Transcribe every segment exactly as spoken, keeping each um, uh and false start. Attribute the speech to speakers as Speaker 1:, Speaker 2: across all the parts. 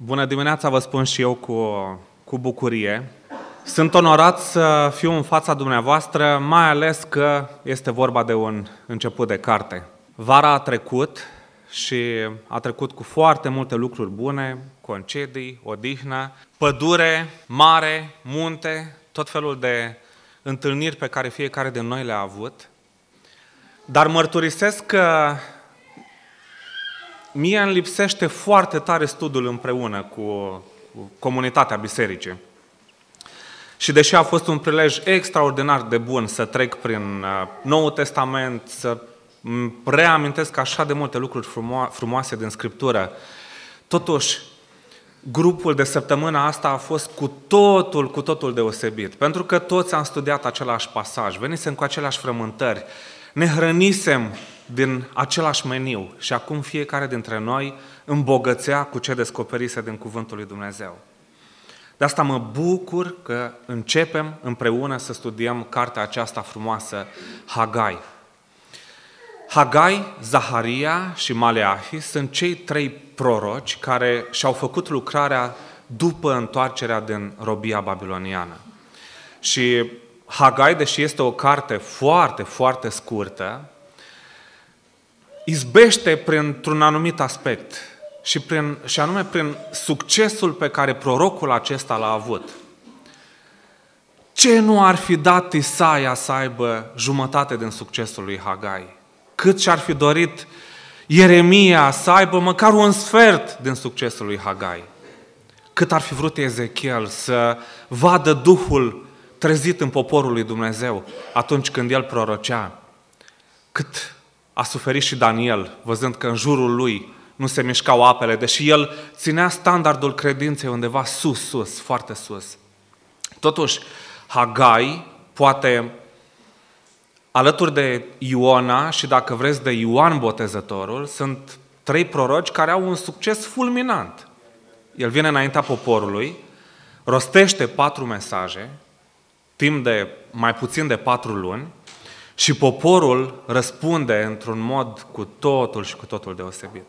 Speaker 1: Bună dimineața, vă spun și eu cu, cu bucurie. Sunt onorat să fiu în fața dumneavoastră, mai ales că este vorba de un început de carte. Vara a trecut și a trecut cu foarte multe lucruri bune, concedii, odihnă, pădure, mare, munte, tot felul de întâlniri pe care fiecare din noi le-a avut. Dar mărturisesc că mie îmi lipsește foarte tare studiul împreună cu, cu comunitatea bisericii. Și deși a fost un prilej extraordinar de bun să trec prin Noul Testament, să reamintesc așa de multe lucruri frumo- frumoase din Scriptură, totuși grupul de săptămâna asta a fost cu totul, cu totul deosebit. Pentru că toți am studiat același pasaj, venisem cu aceleași frământări, ne hrănisem din același meniu și acum fiecare dintre noi îmbogățea cu ce descoperise din Cuvântul lui Dumnezeu. De asta mă bucur că începem împreună să studiem cartea aceasta frumoasă, Hagai. Hagai, Zaharia și Maleahi sunt cei trei proroci care și-au făcut lucrarea după întoarcerea din robia babiloniană. Și Hagai, deși este o carte foarte, foarte scurtă, izbește printr-un anumit aspect și, prin, și anume prin succesul pe care prorocul acesta l-a avut. Ce nu ar fi dat Isaia să aibă jumătate din succesul lui Hagai? Cât și-ar fi dorit Ieremia să aibă măcar un sfert din succesul lui Hagai? Cât ar fi vrut Ezechiel să vadă Duhul trezit în poporul lui Dumnezeu atunci când el prorocea? Cât a suferit și Daniel, văzând că în jurul lui nu se mișcau apele, deși el ținea standardul credinței undeva sus, sus, foarte sus. Totuși, Hagai, poate alături de Iona și, dacă vreți, de Ioan Botezătorul, sunt trei proroci care au un succes fulminant. El vine înaintea poporului, rostește patru mesaje, timp de mai puțin de patru luni, și poporul răspunde într-un mod cu totul și cu totul deosebit.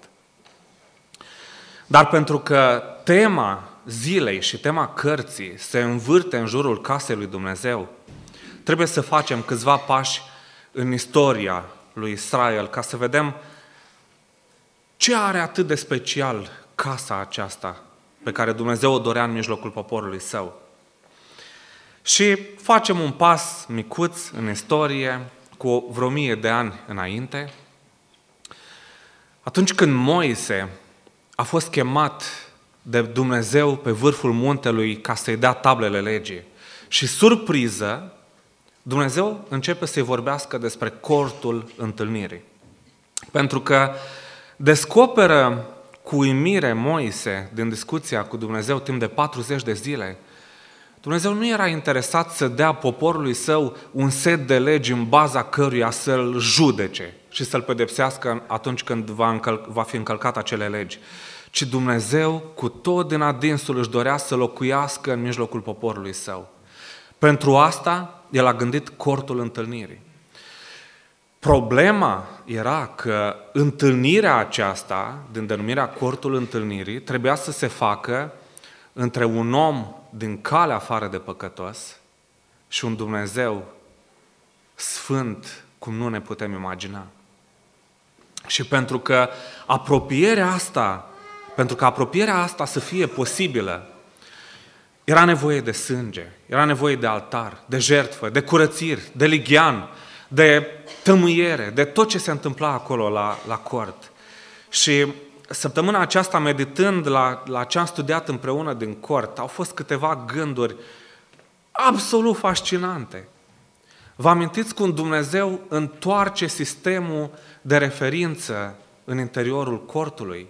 Speaker 1: Dar pentru că tema zilei și tema cărții se învârte în jurul casei lui Dumnezeu, trebuie să facem câțiva pași în istoria lui Israel ca să vedem ce are atât de special casa aceasta pe care Dumnezeu o dorea în mijlocul poporului său. Și facem un pas micuț în istorie, cu vreo mie de ani înainte, atunci când Moise a fost chemat de Dumnezeu pe vârful muntelui ca să-i dea tablele legii. Și surpriză, Dumnezeu începe să-i vorbească despre cortul întâlnirii. Pentru că descoperă cu uimire Moise din discuția cu Dumnezeu timp de patruzeci de zile, Dumnezeu nu era interesat să dea poporului său un set de legi în baza căruia să-l judece și să-l pedepsească atunci când va, încăl- va fi încălcat acele legi, ci Dumnezeu cu tot din adinsul își dorea să locuiască în mijlocul poporului său. Pentru asta el a gândit cortul întâlnirii. Problema era că întâlnirea aceasta, din denumirea cortul întâlnirii, trebuia să se facă între un om din calea afară de păcătos și un Dumnezeu sfânt cum nu ne putem imagina. Și pentru că apropierea asta, pentru că apropierea asta să fie posibilă, era nevoie de sânge, era nevoie de altar, de jertfă, de curățiri, de lighean, de tămâiere, de tot ce se întâmpla acolo la, la cort. Și săptămâna aceasta, meditând la, la ce am studiat împreună din cort, au fost câteva gânduri absolut fascinante. Vă amintiți cum Dumnezeu întoarce sistemul de referință în interiorul cortului?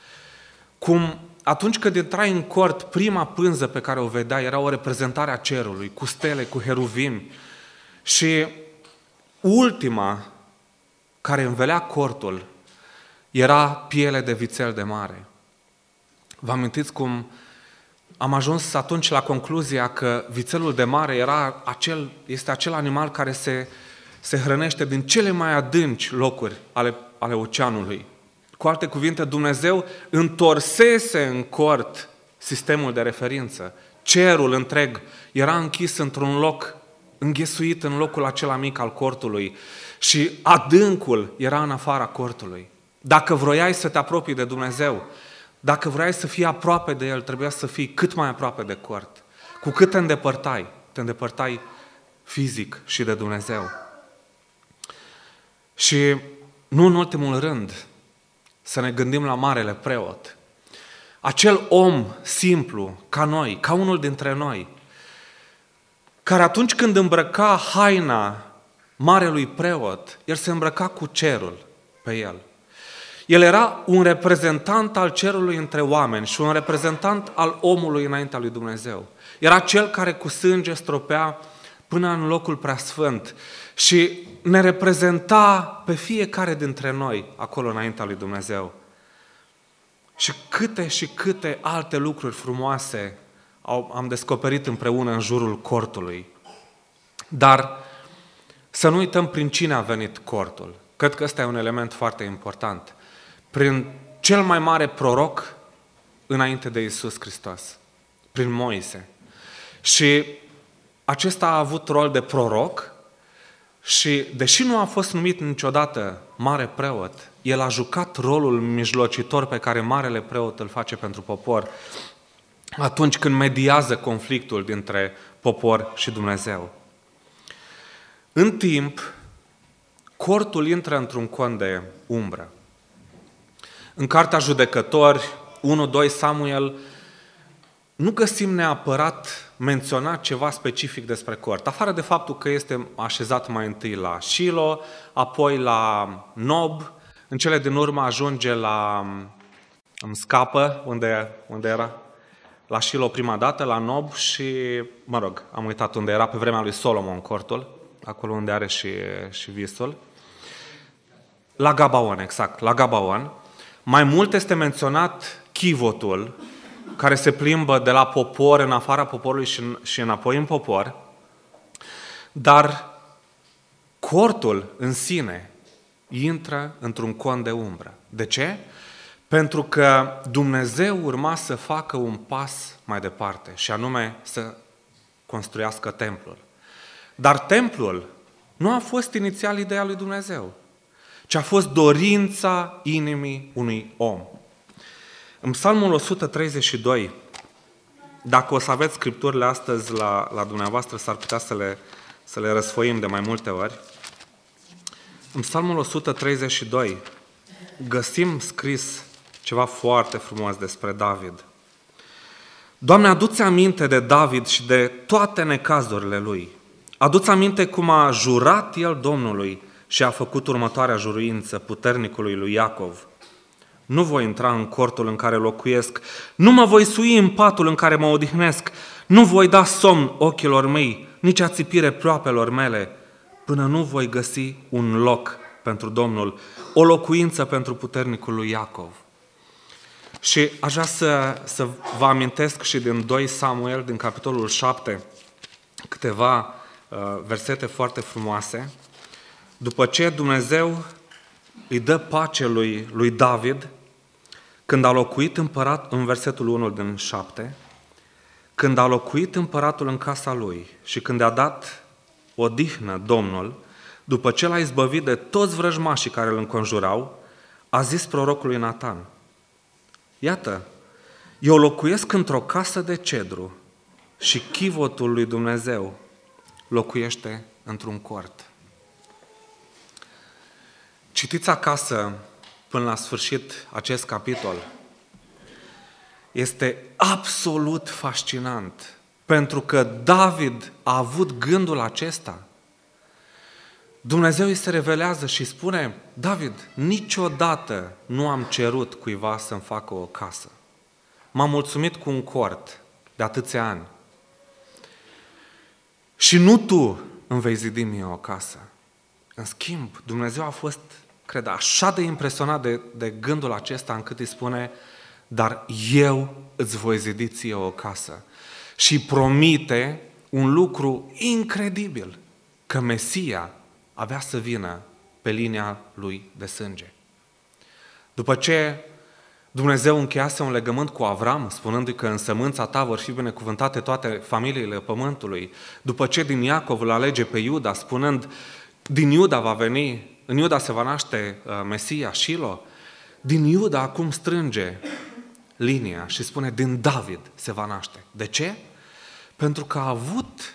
Speaker 1: Cum atunci când intrai în cort, prima pânză pe care o vedeai era o reprezentare a cerului, cu stele, cu heruvimi, și ultima care învelea cortul era piele de vițel de mare. Vă amintiți cum am ajuns atunci la concluzia că vițelul de mare era acel, este acel animal care se, se hrănește din cele mai adânci locuri ale, ale oceanului. Cu alte cuvinte, Dumnezeu întorsese în cort sistemul de referință. Cerul întreg era închis într-un loc, înghesuit în locul acela mic al cortului și adâncul era în afara cortului. Dacă vroiai să te apropii de Dumnezeu, dacă vroiai să fii aproape de El, trebuia să fii cât mai aproape de cort. Cu cât te îndepărtai, te îndepărtai fizic și de Dumnezeu. Și nu în ultimul rând, să ne gândim la marele preot. Acel om simplu, ca noi, ca unul dintre noi, care atunci când îmbrăca haina marelui preot, el se îmbrăca cu cerul pe el. El era un reprezentant al cerului între oameni și un reprezentant al omului înaintea lui Dumnezeu. Era cel care cu sânge stropea până în locul preasfânt și ne reprezenta pe fiecare dintre noi acolo înaintea lui Dumnezeu. Și câte și câte alte lucruri frumoase am descoperit împreună în jurul cortului. Dar să nu uităm prin cine a venit cortul. Cred că ăsta e un element foarte important. Prin cel mai mare proroc înainte de Iisus Hristos, prin Moise. Și acesta a avut rol de proroc și, deși nu a fost numit niciodată mare preot, el a jucat rolul mijlocitor pe care marele preot îl face pentru popor atunci când mediază conflictul dintre popor și Dumnezeu. În timp, cortul intră într-un cont de umbră. În Cartea Judecători unu doi Samuel nu găsim neapărat menționat ceva specific despre cort, afară de faptul că este așezat mai întâi la Shilo, apoi la Nob, în cele din urmă ajunge la, îmi scapă, unde, unde era? La Shilo prima dată, la Nob și, mă rog, am uitat unde era, pe vremea lui Solomon cortul, acolo unde are și, și visul. La Gabaon, exact, la Gabaon. Mai mult este menționat chivotul, care se plimbă de la popor în afara poporului și, în, și înapoi în popor, dar cortul în sine intră într-un cont de umbră. De ce? Pentru că Dumnezeu urma să facă un pas mai departe, și anume să construiască templul. Dar templul nu a fost inițial ideea lui Dumnezeu, ci a fost dorința inimii unui om. În Psalmul o sută treizeci și doi, dacă o să aveți scripturile astăzi la, la dumneavoastră, s-ar putea să le, să le răsfoim de mai multe ori. În Psalmul o sută treizeci și doi găsim scris ceva foarte frumos despre David. Doamne, adu-ți aminte de David și de toate necazurile lui. Adu-ți aminte cum a jurat el Domnului și a făcut următoarea juruință puternicului lui Iacov. Nu voi intra în cortul în care locuiesc, nu mă voi sui în patul în care mă odihnesc, nu voi da somn ochilor mei, nici ațipire ploapelor mele, până nu voi găsi un loc pentru Domnul, o locuință pentru puternicul lui Iacov. Și aș vrea să, să vă amintesc și din doi Samuel, din capitolul șapte, câteva uh, versete foarte frumoase. După ce Dumnezeu îi dă pace lui, lui David, când a locuit împărat, în versetul unu din șapte, când a locuit împăratul în casa lui și când a dat odihnă Domnul, după ce l-a izbăvit de toți vrăjmașii care îl înconjurau, a zis prorocului Natan: iată, eu locuiesc într-o casă de cedru și chivotul lui Dumnezeu locuiește într-un cort. Citiți acasă până la sfârșit acest capitol. Este absolut fascinant, pentru că David a avut gândul acesta. Dumnezeu îi se revelează și spune: David, niciodată nu am cerut cuiva să-mi facă o casă. M-am mulțumit cu un cort de atâția ani. Și nu tu îmi vei zidi mie o casă. În schimb, Dumnezeu a fost, cred, așa de impresionat de, de gândul acesta încât îi spune: dar eu îți voi zidi ție o casă. Și promite un lucru incredibil, că Mesia avea să vină pe linia lui de sânge. După ce Dumnezeu încheiase un legământ cu Avram, spunându-i că în sămânța ta vor fi binecuvântate toate familiile pământului. După ce din Iacov îl alege pe Iuda, spunând, din Iuda va veni, în Iuda se va naște Mesia, Shilo. Din Iuda acum strânge linia și spune, din David se va naște. De ce? Pentru că a avut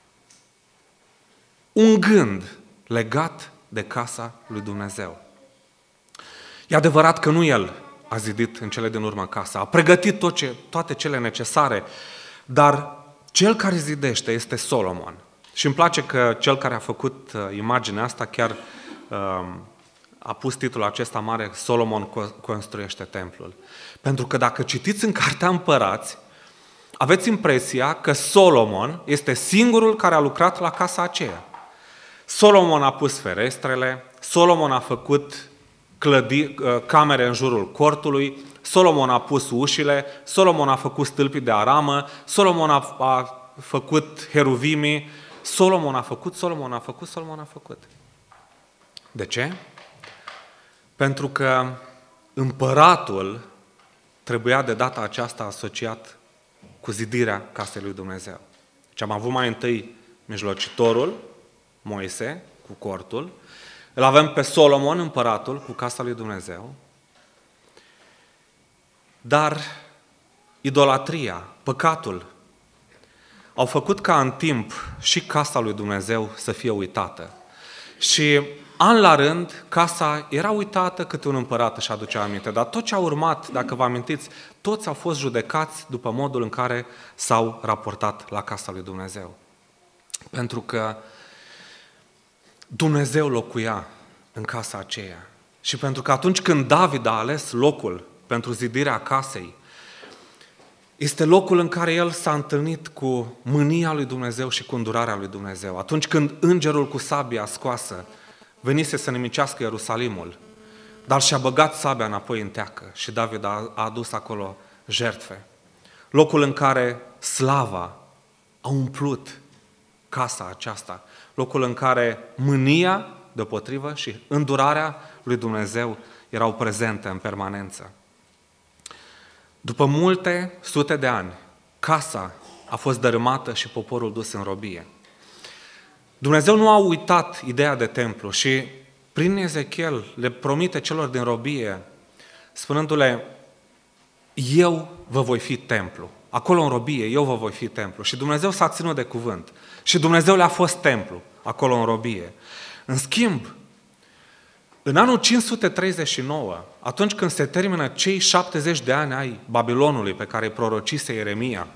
Speaker 1: un gând legat de casa lui Dumnezeu. E adevărat că nu el a zidit în cele din urmă casa, a pregătit tot ce, toate cele necesare, dar cel care zidește este Solomon. Și îmi place că cel care a făcut uh, imaginea asta chiar uh, a pus titlul acesta mare, Solomon construiește templul. Pentru că dacă citiți în Cartea Împărați, aveți impresia că Solomon este singurul care a lucrat la casa aceea. Solomon a pus ferestrele, Solomon a făcut clădi, camere în jurul cortului, Solomon a pus ușile, Solomon a făcut stâlpii de aramă, Solomon a, a făcut heruvimii, Solomon a făcut, Solomon a făcut, Solomon a făcut. De ce? Pentru că împăratul trebuia de data aceasta asociat cu zidirea casei lui Dumnezeu. Și am avut mai întâi mijlocitorul, Moise, cu cortul, îl avem pe Solomon, împăratul, cu casa lui Dumnezeu, dar idolatria, păcatul, au făcut ca în timp și casa lui Dumnezeu să fie uitată. Și an la rând, casa era uitată câte un împărat își aducea aminte, dar tot ce a urmat, dacă vă amintiți, toți au fost judecați după modul în care s-au raportat la casa lui Dumnezeu. Pentru că Dumnezeu locuia în casa aceea. Și pentru că atunci când David a ales locul pentru zidirea casei, este locul în care el s-a întâlnit cu mânia lui Dumnezeu și cu îndurarea lui Dumnezeu. Atunci când îngerul cu sabia scoasă venise să nimicească Ierusalimul, dar și-a băgat sabia înapoi în teacă și David a adus acolo jertfe. Locul în care slava a umplut casa aceasta. Locul în care mânia, deopotrivă, și îndurarea lui Dumnezeu erau prezente în permanență. După multe sute de ani, casa a fost dărâmată și poporul dus în robie. Dumnezeu nu a uitat ideea de templu și prin Ezechiel le promite celor din robie, spunându-le, eu vă voi fi templu. Acolo în robie, eu vă voi fi templu. Și Dumnezeu s-a ținut de cuvânt. Și Dumnezeu le-a fost templu, acolo în robie. În schimb, în anul cinci sute treizeci și nouă, atunci când se termină cei șaptezeci de ani ai Babilonului pe care îi prorocise Ieremia,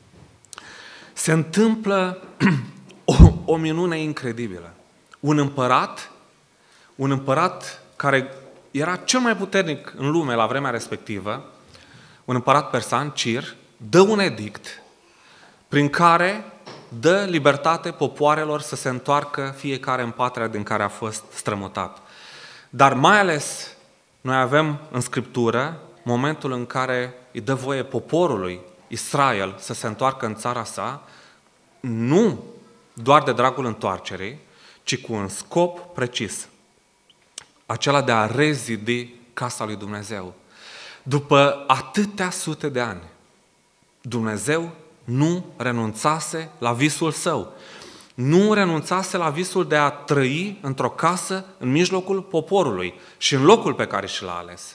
Speaker 1: se întâmplă o, o minune incredibilă. Un împărat, un împărat care era cel mai puternic în lume la vremea respectivă, un împărat persan, Cir, dă un edict prin care dă libertate popoarelor să se întoarcă fiecare în patria din care a fost strămutat. Dar mai ales noi avem în Scriptură momentul în care îi dă voie poporului Israel să se întoarcă în țara sa, nu doar de dragul întoarcerii, ci cu un scop precis, acela de a rezidi casa lui Dumnezeu. După atâtea sute de ani, Dumnezeu nu renunțase la visul său. Nu renunțase la visul de a trăi într-o casă în mijlocul poporului și în locul pe care și l-a ales.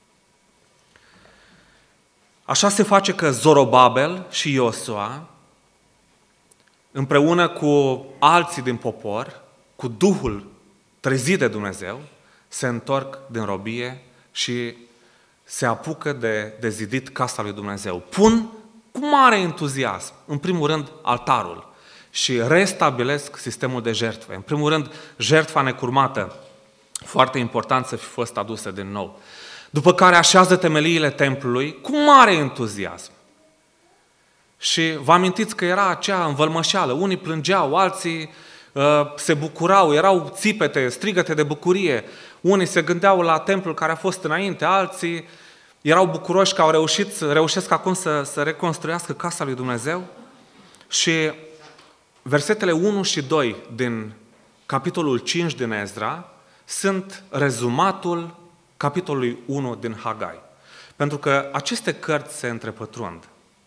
Speaker 1: Așa se face că Zorobabel și Iosua, împreună cu alții din popor, cu Duhul trezit de Dumnezeu, se întorc din robie și se apucă de, de zidit casa lui Dumnezeu. Pun cu mare entuziasm, în primul rând, altarul și restabilesc sistemul de jertfe. În primul rând, jertfa necurmată, foarte important să fi fost adusă din nou. După care așează temeliile templului cu mare entuziasm. Și vă amintiți că era acea învălmășeală. Unii plângeau, alții uh, se bucurau, erau țipete, strigăte de bucurie. Unii se gândeau la templul care a fost înainte, alții erau bucuroși că au reușit, reușesc acum să, să reconstruiască casa lui Dumnezeu. Și versetele unu și doi din capitolul cinci din Ezra sunt rezumatul capitolului unu din Hagai. Pentru că aceste cărți se întrepătrund.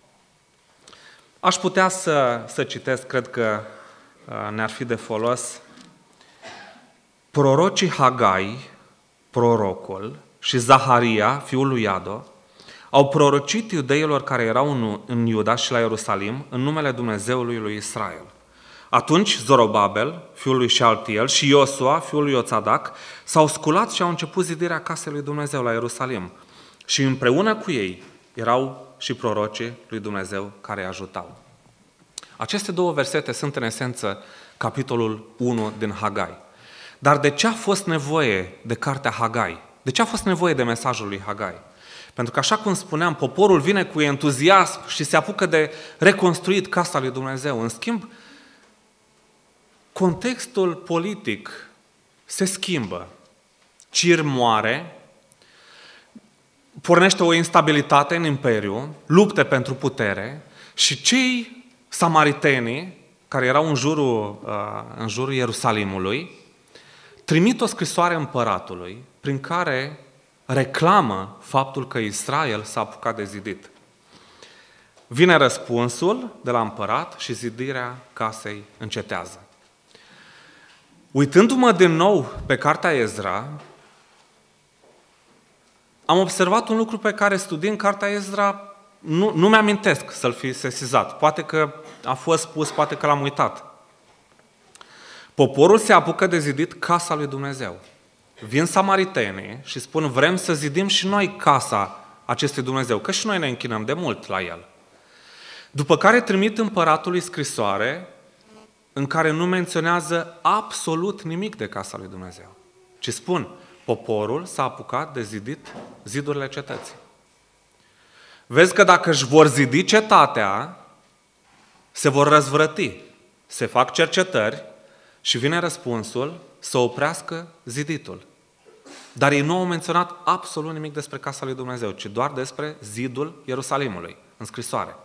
Speaker 1: Aș putea să, să citesc, cred că ne-ar fi de folos, prorocii Hagai, prorocul, și Zaharia, fiul lui Iado, au prorocit iudeilor care erau în, în Iuda și la Ierusalim în numele Dumnezeului lui Israel. Atunci Zorobabel, fiul lui Șaltiel, și Iosua, fiul lui Iotadac, s-au sculat și au început zidirea casei lui Dumnezeu la Ierusalim. Și împreună cu ei erau și prorocii lui Dumnezeu care îi ajutau. Aceste două versete sunt în esență capitolul unu din Hagai. Dar de ce a fost nevoie de cartea Hagai? De ce a fost nevoie de mesajul lui Hagai? Pentru că, așa cum spuneam, poporul vine cu entuziasm și se apucă de reconstruit casa lui Dumnezeu. În schimb, contextul politic se schimbă. Cir moare, pornește o instabilitate în imperiu, lupte pentru putere și cei samaritenii, care erau în jurul, în jurul Ierusalimului, trimit o scrisoare împăratului prin care reclamă faptul că Israel s-a apucat de zidit. Vine răspunsul de la împărat și zidirea casei încetează. Uitându-mă din nou pe cartea Ezra, am observat un lucru pe care, studiind cartea Ezra, nu, nu mi-amintesc să-l fi sesizat. Poate că a fost spus, poate că l-am uitat. Poporul se apucă de zidit casa lui Dumnezeu. Vin samaritenii și spun, vrem să zidim și noi casa acestui Dumnezeu, că și noi ne închinăm de mult la el. După care trimit împăratului scrisoare în care nu menționează absolut nimic de casa lui Dumnezeu, ci spun, poporul s-a apucat de zidit zidurile cetății. Vezi că dacă își vor zidi cetatea, se vor răzvrăti, se fac cercetări și vine răspunsul să oprească ziditul. Dar ei nu au menționat absolut nimic despre casa lui Dumnezeu, ci doar despre zidul Ierusalimului, în scrisoare.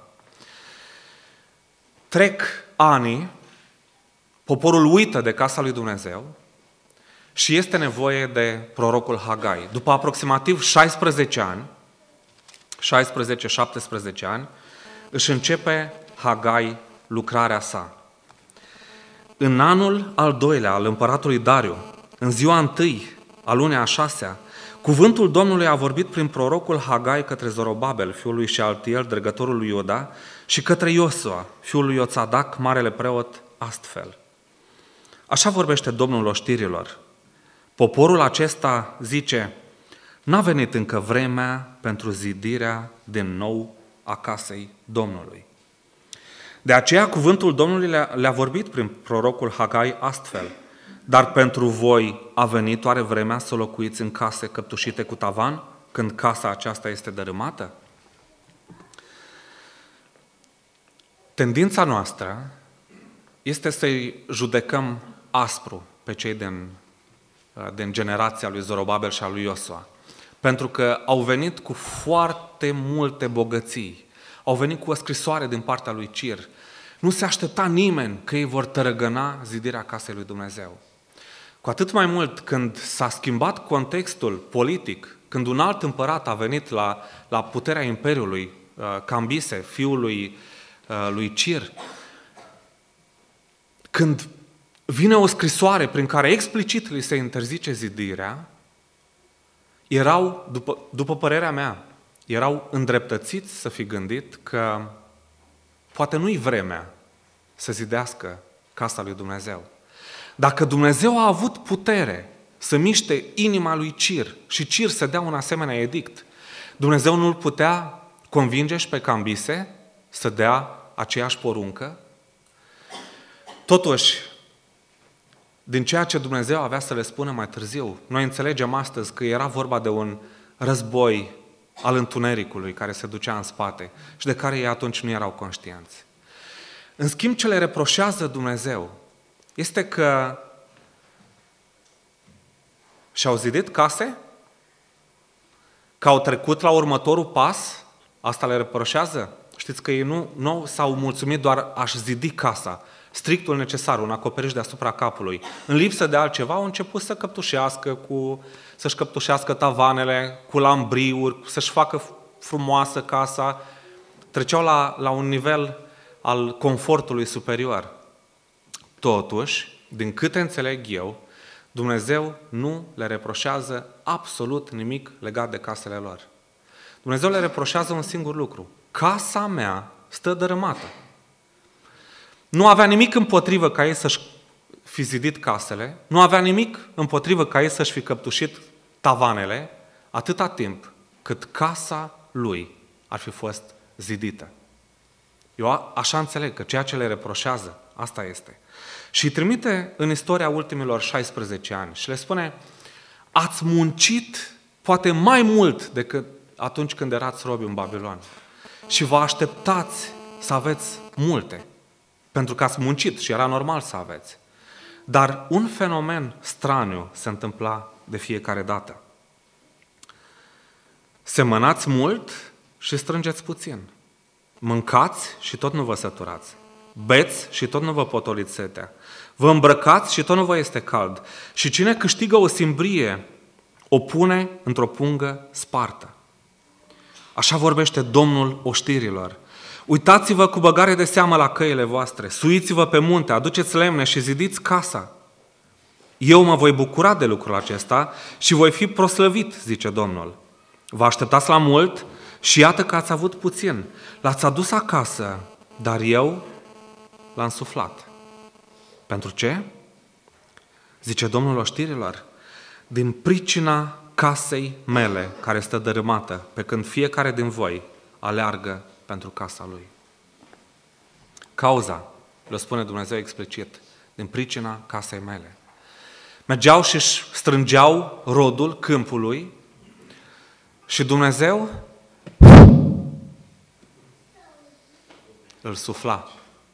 Speaker 1: Trec ani, poporul uită de casa lui Dumnezeu și este nevoie de prorocul Hagai. După aproximativ șaisprezece ani, șaisprezece șaptesprezece ani, își începe Hagai lucrarea sa. În anul al doilea al împăratului Dariu, în ziua întâi a lunii a șasea, cuvântul Domnului a vorbit prin prorocul Hagai către Zorobabel, fiul lui Șealtiel, dregătorul lui Iuda, și către Iosua, fiul lui Iotadac, marele preot, astfel. Așa vorbește Domnul oștirilor. Poporul acesta zice, n-a venit încă vremea pentru zidirea din nou a casei Domnului. De aceea cuvântul Domnului le-a, le-a vorbit prin prorocul Hagai astfel. Dar pentru voi a venit oare vremea să locuiți în case căptușite cu tavan, când casa aceasta este dărâmată? Tendința noastră este să-i judecăm aspru pe cei din, din generația lui Zorobabel și a lui Iosua, pentru că au venit cu foarte multe bogății, au venit cu o scrisoare din partea lui Cir. Nu se aștepta nimeni că ei vor tărăgăna zidirea casei lui Dumnezeu. Cu atât mai mult când s-a schimbat contextul politic, când un alt împărat a venit la, la puterea imperiului, Cambise, fiul lui, lui Cir, când vine o scrisoare prin care explicit li se interzice zidirea, erau, după, după părerea mea, erau îndreptățiți să fi gândit că poate nu-i vremea să zidească casa lui Dumnezeu. Dacă Dumnezeu a avut putere să miște inima lui Cir și Cir să dea un asemenea edict, Dumnezeu nu-l putea convinge și pe Cambise să dea aceeași poruncă? Totuși, din ceea ce Dumnezeu avea să le spună mai târziu, noi înțelegem astăzi că era vorba de un război al întunericului care se ducea în spate și de care ei atunci nu erau conștienți. În schimb, ce le reproșează Dumnezeu este că și-au zidit case, că au trecut la următorul pas, asta le reproșează. Știți că ei nu, nu s-au mulțumit doar a-și zidi casa, strictul necesar, un acoperiș deasupra capului. În lipsă de altceva au început să căptușească, cu, să-și căptușească tavanele, cu lambriuri, să-și facă frumoasă casa. Treceau la, la un nivel al confortului superior. Totuși, din câte înțeleg eu, Dumnezeu nu le reproșează absolut nimic legat de casele lor. Dumnezeu le reproșează un singur lucru. Casa mea stă dărâmată. Nu avea nimic împotrivă ca ei să-și fi zidit casele, nu avea nimic împotrivă ca ei să-și fi căptușit tavanele, atâta timp cât casa lui ar fi fost zidită. Eu așa înțeleg că ceea ce le reproșează, asta este. Și îi trimite în istoria ultimilor șaisprezece ani și le spune: ați muncit poate mai mult decât atunci când erați robi în Babilon. Și vă așteptați să aveți multe, pentru că ați muncit și era normal să aveți. Dar un fenomen straniu se întâmpla de fiecare dată. Semănați mult și strângeți puțin. Mâncați și tot nu vă săturați. Beți și tot nu vă potoliți setea. Vă îmbrăcați și tot nu vă este cald. Și cine câștigă o simbrie, o pune într-o pungă spartă. Așa vorbește Domnul oștirilor. Uitați-vă cu băgare de seamă la căile voastre, suiți-vă pe munte, aduceți lemne și zidiți casa. Eu mă voi bucura de lucrul acesta și voi fi proslăvit, zice Domnul. Vă așteptați la mult și iată că ați avut puțin. L-ați adus acasă, dar eu l-am suflat. Pentru ce? Zice Domnul oștirilor, din pricina casei mele care stă dărâmată, pe când fiecare din voi aleargă pentru casa lui. Cauza, le spune Dumnezeu explicit, din pricina casei mele. Mergeau și strângeau rodul câmpului și Dumnezeu îl sufla.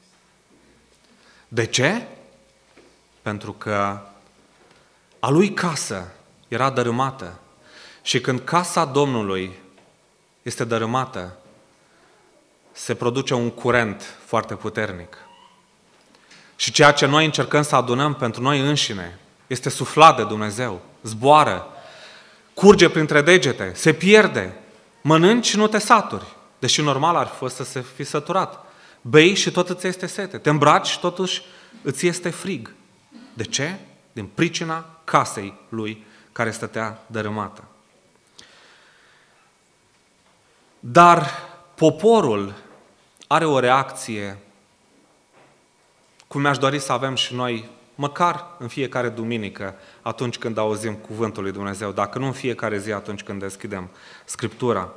Speaker 1: De ce? Pentru că a lui casă era dărâmată și când casa Domnului este dărâmată, se produce un curent foarte puternic. Și ceea ce noi încercăm să adunăm pentru noi înșine este suflat de Dumnezeu, zboară, curge printre degete, se pierde, mănânci și nu te saturi, deși normal ar fi fost să se fi săturat. Bei și tot îți este sete, te îmbraci și totuși îți este frig. De ce? Din pricina casei lui care stătea dărâmată. Dar poporul are o reacție cum mi-aș dori să avem și noi, măcar în fiecare duminică, atunci când auzim cuvântul lui Dumnezeu, dacă nu în fiecare zi atunci când deschidem Scriptura.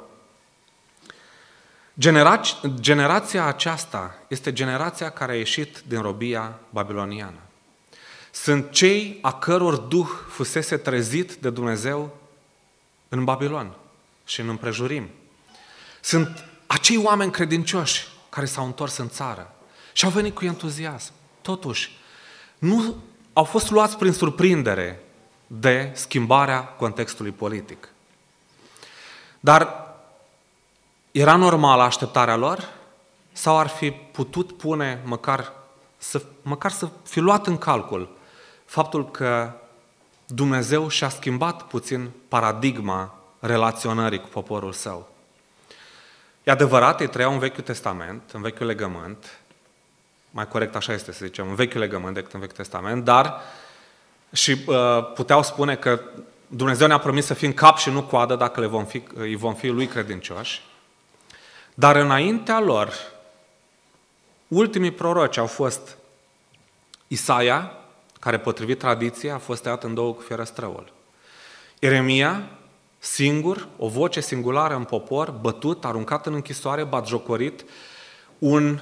Speaker 1: Genera- generația aceasta este generația care a ieșit din robia babiloniană. Sunt cei a căror duh fusese trezit de Dumnezeu în Babilon și în împrejurim. Sunt acei oameni credincioși care s-au întors în țară și au venit cu entuziasm. Totuși, nu au fost luați prin surprindere de schimbarea contextului politic. Dar era normală așteptarea lor sau ar fi putut pune măcar să, măcar să fi luat în calcul faptul că Dumnezeu și-a schimbat puțin paradigma relaționării cu poporul său. E adevărat, ei trăiau în Vechiul Testament, în Vechiul Legământ, mai corect așa este să zicem, în Vechiul Legământ decât în Vechiul Testament, dar și uh, puteau spune că Dumnezeu ne-a promis să fim cap și nu coadă dacă le vom fi, îi vom fi lui credincioși. Dar înaintea lor, ultimii proroci au fost Isaia, care potrivit tradiției a fost tăiat în două cu fierăstrăul. Ieremia, singur, o voce singulară în popor, bătut, aruncat în închisoare, batjocorit, un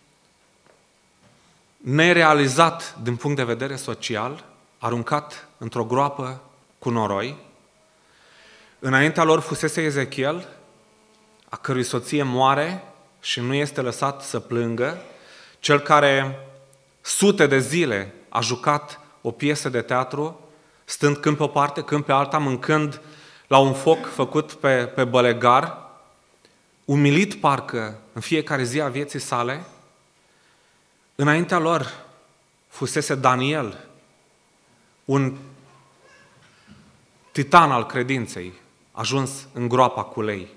Speaker 1: nerealizat din punct de vedere social, aruncat într-o groapă cu noroi. Înaintea lor fusese Ezechiel, a cărui soție moare și nu este lăsat să plângă, cel care sute de zile a jucat o piesă de teatru, stând când pe o parte, când pe alta, mâncând la un foc făcut pe, pe bălegar, umilit parcă în fiecare zi a vieții sale, Înaintea lor fusese Daniel, un titan al credinței, ajuns în groapa cu lei.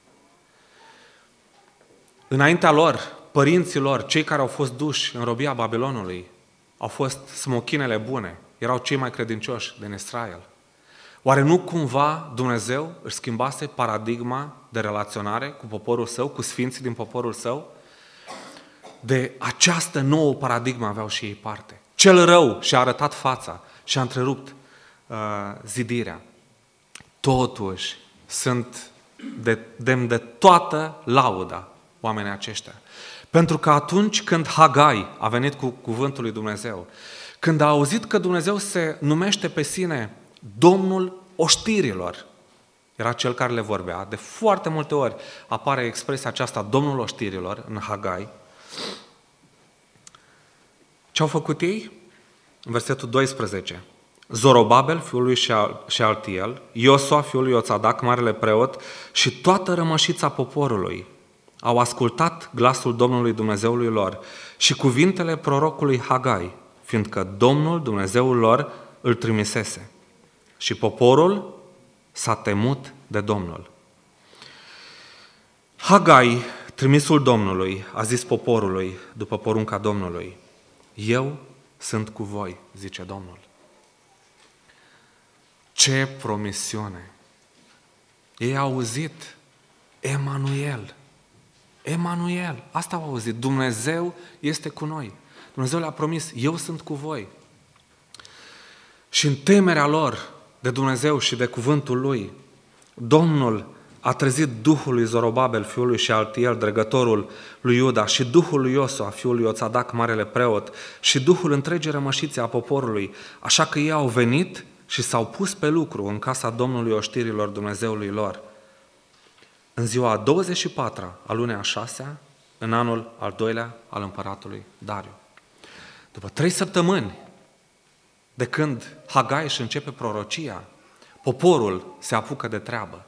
Speaker 1: Înaintea lor, părinții lor, cei care au fost duși în robia Babilonului, au fost smochinele bune, erau cei mai credincioși din Israel. Oare nu cumva Dumnezeu își schimbase paradigma de relaționare cu poporul său, cu sfinții din poporul său? De această nouă paradigmă aveau și ei parte. Cel rău și-a arătat fața și a întrerupt uh, zidirea. Totuși sunt de, demn de toată lauda oamenii aceștia. Pentru că atunci când Hagai a venit cu cuvântul lui Dumnezeu, când a auzit că Dumnezeu se numește pe sine Domnul oștirilor, era cel care le vorbea, de foarte multe ori apare expresia aceasta Domnul oștirilor în Hagai. Ce au făcut ei? În versetul doisprezece. Zorobabel, fiul lui Shealtiel, Iosua, fiul lui Iotadac, marele preot, și toată rămășița poporului au ascultat glasul Domnului Dumnezeului lor și cuvintele prorocului Hagai, fiindcă Domnul Dumnezeul lor îl trimisese. Și poporul s-a temut de Domnul. Hagai, trimisul Domnului, a zis poporului, după porunca Domnului: eu sunt cu voi, zice Domnul. Ce promisiune! Ei au auzit Emanuel. Emanuel, asta au auzit. Dumnezeu este cu noi. Dumnezeu le-a promis: eu sunt cu voi. Și în temerea lor de Dumnezeu și de cuvântul Lui, Domnul a trezit Duhul lui Zorobabel, fiul lui Shealtiel, dregătorul lui Iuda, și Duhul lui Iosua, fiul lui Iotadac, marele preot, și Duhul întregii rămășițe a poporului, așa că ei au venit și s-au pus pe lucru în casa Domnului oștirilor Dumnezeului lor. În ziua a douăzeci și patra a lunii a șasea, în anul al doilea al împăratului Dariu. După trei săptămâni de când Hagai își începe prorocia, poporul se apucă de treabă.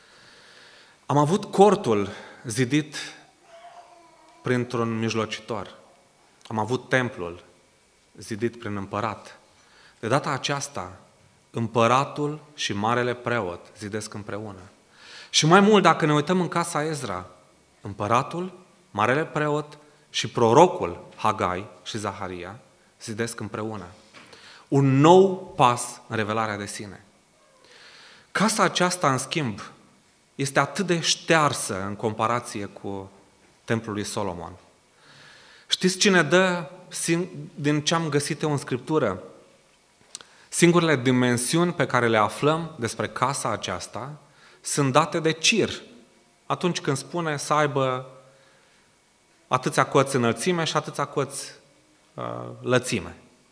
Speaker 1: Am avut cortul zidit printr-un mijlocitor. Am avut templul zidit prin împărat. De data aceasta, împăratul și marele preot zidesc împreună. Și mai mult, dacă ne uităm în casa Ezra, împăratul, marele preot și prorocul Hagai și Zaharia zidesc împreună. Un nou pas în revelarea de sine. Casa aceasta, în schimb, este atât de ștearsă în comparație cu templul lui Solomon. Știți cine dă, din ce am găsit eu în Scriptură, singurele dimensiuni pe care le aflăm despre casa aceasta sunt date de Cir, atunci când spune să aibă atâția coți înălțime și atâția coți uh, lățime.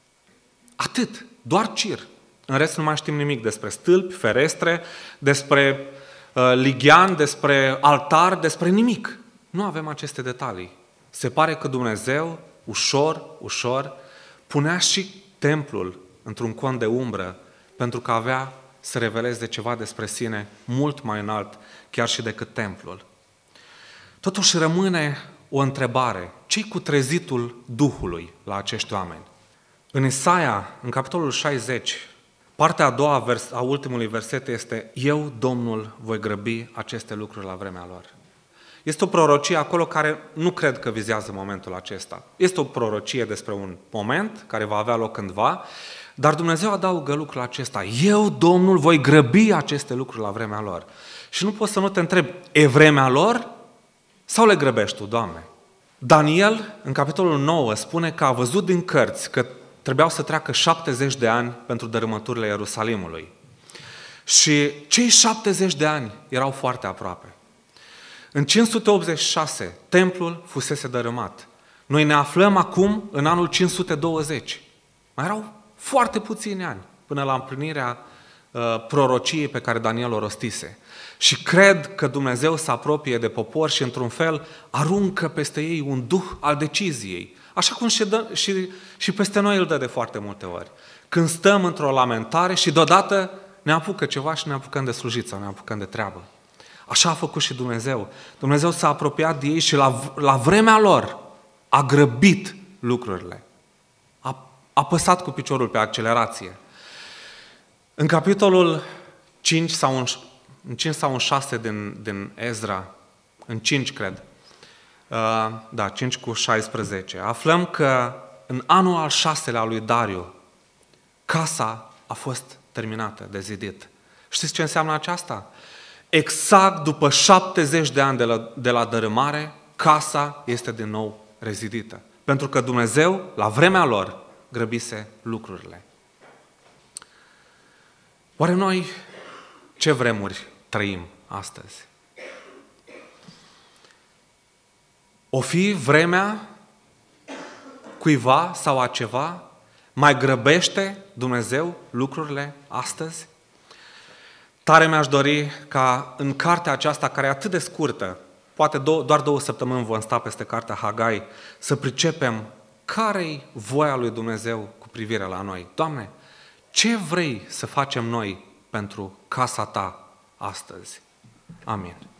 Speaker 1: Atât, doar Cir. În rest nu mai știm nimic despre stâlpi, ferestre, despre uh, lighean, despre altar, despre nimic. Nu avem aceste detalii. Se pare că Dumnezeu, ușor, ușor, punea și templul într-un cont de umbră, pentru că avea să reveleze ceva despre sine mult mai înalt, chiar și decât templul. Totuși rămâne o întrebare. Ce-i cu trezitul Duhului la acești oameni? În Isaia, în capitolul șaizeci, partea a doua vers, a ultimului verset este: eu, Domnul, voi grăbi aceste lucruri la vremea lor. Este o prorocie acolo care nu cred că vizează momentul acesta. Este o prorocie despre un moment care va avea loc cândva, dar Dumnezeu adaugă lucrul acesta: eu, Domnul, voi grăbi aceste lucruri la vremea lor. Și nu poți să nu te întrebi, e vremea lor sau le grăbești tu, Doamne? Daniel, în capitolul nouă, spune că a văzut din cărți că trebuiau să treacă șaptezeci de ani pentru dărâmăturile Ierusalimului. Și cei șaptezeci de ani erau foarte aproape. În cinci sute optzeci și șase, templul fusese dărâmat. Noi ne aflăm acum în anul cinci sute douăzeci. Mai erau foarte puțini ani până la împlinirea uh, prorociei pe care Daniel o rostise. Și cred că Dumnezeu se apropie de popor și, într-un fel, aruncă peste ei un duh al deciziei. Așa cum și, dă, și, și peste noi îl dă de foarte multe ori. Când stăm într-o lamentare și deodată ne apucă ceva și ne apucăm de slujit sau ne apucăm de treabă. Așa a făcut și Dumnezeu. Dumnezeu s-a apropiat de ei și la, la vremea lor a grăbit lucrurile. A apăsat cu piciorul pe accelerație. În capitolul cinci sau în, în cinci sau în șase din, din Ezra, în cinci cred, uh, da, cinci cu șaisprezece, aflăm că în anul al șaselea al lui Dariu, casa a fost terminată de zidit. Știți ce înseamnă aceasta? Exact după șaptezeci de ani de la, de la dărâmare, casa este din nou rezidită. Pentru că Dumnezeu, la vremea lor, grăbise lucrurile. Oare noi ce vremuri trăim astăzi? O fi vremea cuiva sau a ceva? Mai grăbește Dumnezeu lucrurile astăzi? Tare mi-aș dori ca în cartea aceasta, care e atât de scurtă, poate două, doar două săptămâni vom sta peste cartea Hagai, să pricepem care-i voia lui Dumnezeu cu privire la noi. Doamne, ce vrei să facem noi pentru casa Ta astăzi? Amin.